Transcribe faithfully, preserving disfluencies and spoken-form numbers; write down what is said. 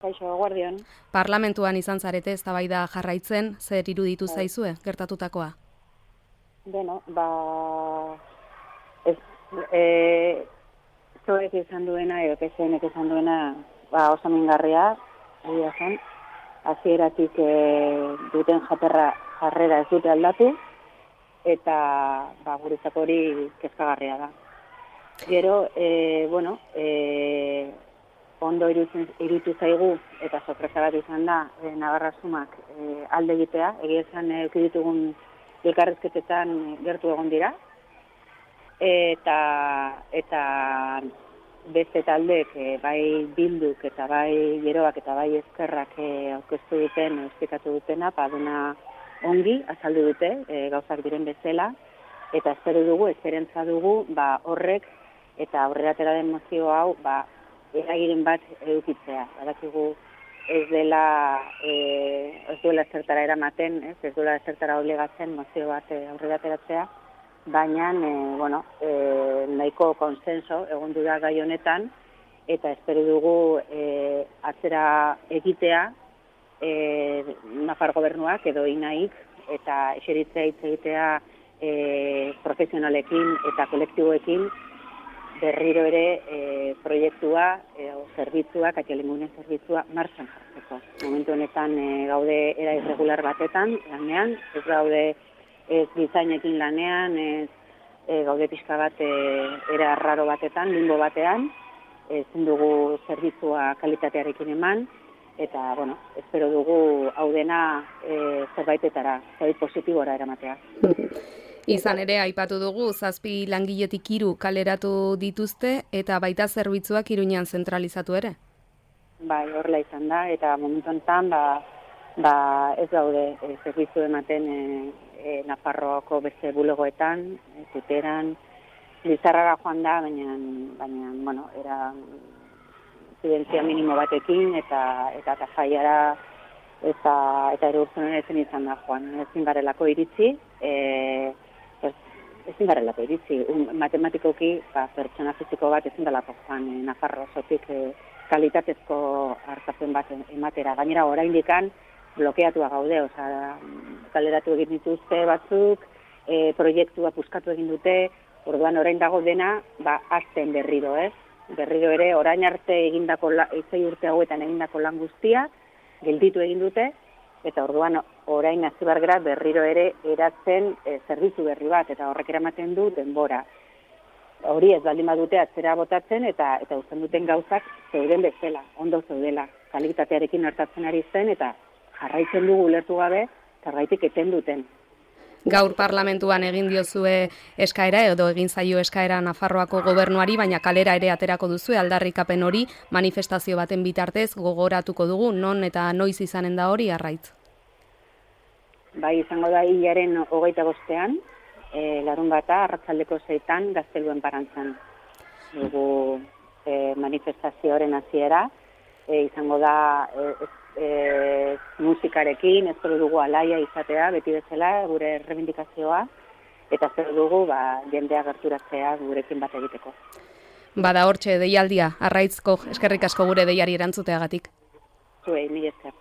Kaixo, guardion. Parlamentuan izan zarete eztabaida jarraitzen, zer iruditu Bai. zaizue gertatutakoa? Beno, ba... Ez, e, zoek izan duena, edo pezenek izan duena, ba, oso mingarria, egia zen, hasieratik e, duten jaterra jarrera ez dute aldatu, eta ba, guretzako hori kezkagarria da. Gero, e, bueno, e, ondo iruditu zaigu, eta sorpresa bat izan da, e, Navarra Sumak e, alde egitea, egia esan eduki ditugun elkarrizketetan gertu egon dira, eta eta beste taldeek e, bai Bilduk eta bai Geroak eta bai Ezkerrak e, aurkeztu duten, esplikatu dutena, paduna ongi azaldu dute, e, gauzak diren bezala, eta espero dugu, esperentza dugu, ba, horrek eta aurrera atera den mozio hau, ba, eragiren bat edukitzea. Badakigu ez dela, e, ez duela zertara eramaten, ez, ez duela zertara obligatzen mozio bat e, aurrera ateratzea, baina, e, bueno, e, nahiko konsenso egon du da gai honetan, eta espero dugu e, atzera egitea e, Nafar gobernuak edo inaik, eta eseritzea hitz egitea e, profesionalekin eta kolektiboekin, berriro ere e, proiektua, e, o zerbitzua, katialingunen zerbitzua martxan jartzeko. Momentu honetan e, gaude era irregular batetan, lanean, ez gaude ez bizainekin lanean, ez e, gaude pixka bat e, era raro batetan, limbo batean, ezin dugu zerbitzua kalitatearekin eman, eta, bueno, espero dugu hau dena e, zerbaitetara, zerbait positibora eramatea. Izan ere, aipatu dugu, zazpi langiletik hiru kaleratu dituzte eta baita zerbitzuak Iruñean zentralizatu ere? Bai, horrela izan da, eta momentu honetan, ba, ba ez daude e, zerbitzu ematen e, e, Nafarroako beste bulegoetan, e, Tuteran, Lizarraga joan da, baina, baina bueno, era zidentzia minimo batekin, eta eta Tafaiara eta, eta ere urzunen ezin izan da joan, ezin garelako iritsi, e, ezin garelako iritsi, un, matematikoki ba, pertsona fiziko bat ezin delako joan e, Nafarro osotik e, kalitatezko hartapen bat ematera. Gainera oraindikan blokeatua gaude, osea, kaleratu egin dituzte batzuk, e, proiektua puskatu egin dute, orduan orain dago dena, ba, azten berriro, ez? Berriro ere, orain arte egindako, izai urte hauetan egindako lan guztia, gelditu egin dute, eta orduan orain hasi behar gara berriro ere eratzen e, zerbitzu berri bat, eta horrek eramaten du denbora. Hori ez baldin badute atzera botatzen, eta eta uzten duten gauzak zeuden bezala, ondo zeudela, kalitatearekin hartatzen ari zen, eta jarraitzen dugu ulertu gabe, zergaitik eten duten. Gaur parlamentuan egin diozue eskaera edo egin zaio eskaera Nafarroako gobernuari, baina kalera ere aterako duzue aldarrikapen hori manifestazio baten bitartez gogoratuko dugu, non eta noiz izanen da hori Arraitz? Bai, izango da hilaren hogeita bostean, e, larun bata, arratsaldeko zeitan, Gazteluen Parantzan. Dugu e, manifestazioaren hasiera, e, izango da e, E, musikarekin, espero dugu alaia izatea, beti bezala, gure reivindikazioa, eta espero dugu ba, jendea gerturatzea gurekin bat egiteko. Bada hortxe deialdia, Arraitzko eskerrik asko gure deiari erantzuteagatik. Zuei, mila esker.